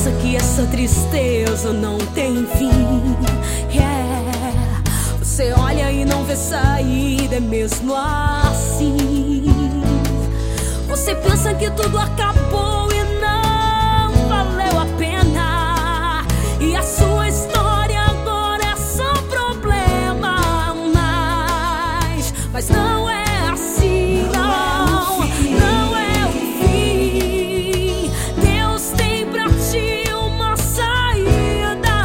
pensa que essa tristeza não tem fim. Você olha e não vê saída, é mesmo assim. Você pensa que tudo acabou e não valeu a pena, e a sua história agora é só problema. Mas não é assim, não, não é o fim. Deus tem pra ti uma saída.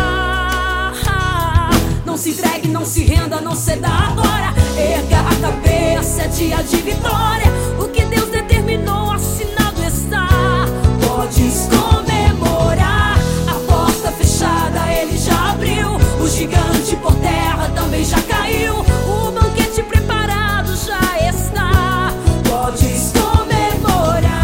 Não se entregue, não se renda, não ceda agora. Erga a cabeça, é dia de vitória. O que Deus determinou, assinado está. Podes comemorar. A porta fechada Ele já abriu. O gigante por terra também já caiu. O banquete preparado já está. Podes comemorar.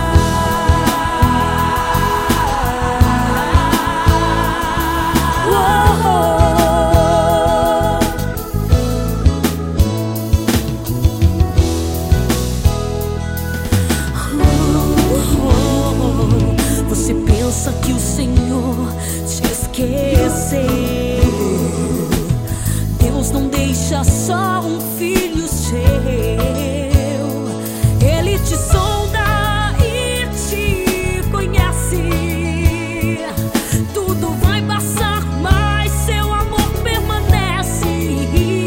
Você pensa que o Senhor te esqueceu. Deus não deixa só um filho seu. Ele te sonda e te conhece. Tudo vai passar, mas seu amor permanece.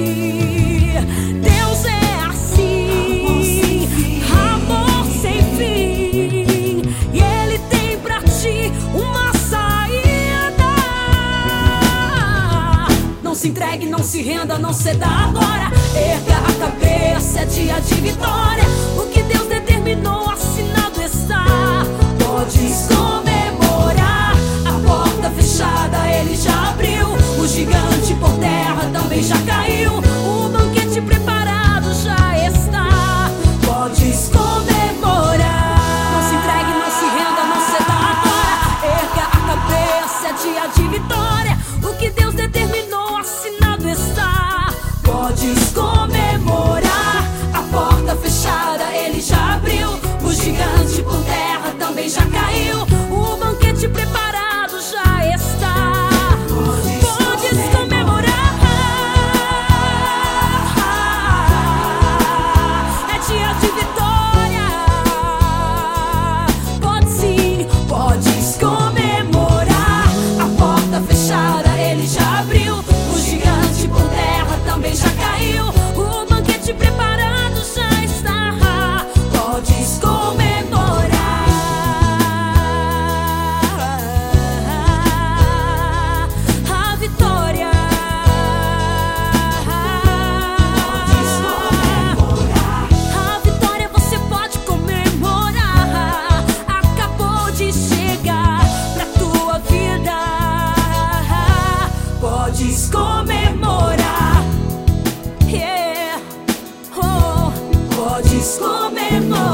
Deus é assim, amor sem fim. E Ele tem pra ti uma saída. Não se entregue, não se renda, não ceda agora. Erga a cabeça, é dia de vitória. O que Deus determinou, assinado está. Podes comemorar. A porta fechada Ele já abriu. O gigante por terra também já caiu. O banquete preparado já está. Podes comemorar. Não se entregue, não se renda, não ceda agora. Erga a cabeça, é dia de vitória. O que Deus determinou, assinado está. Podes comemorar. A porta fechada Ele já abriu. O gigante por terra também já caiu. O banquete preparado já está. Podes comemorar. É dia de vitória. Pode sim, podes comemorar. A porta fechada Ele já abriu. O gigante por terra também já caiu. O banquete preparado já está. Podes comemorar. A vitória. Podes comemorar. A vitória você pode comemorar. Acabou de chegar pra tua vida. Podes comemorar. Yeah. Oh, podes comemorar.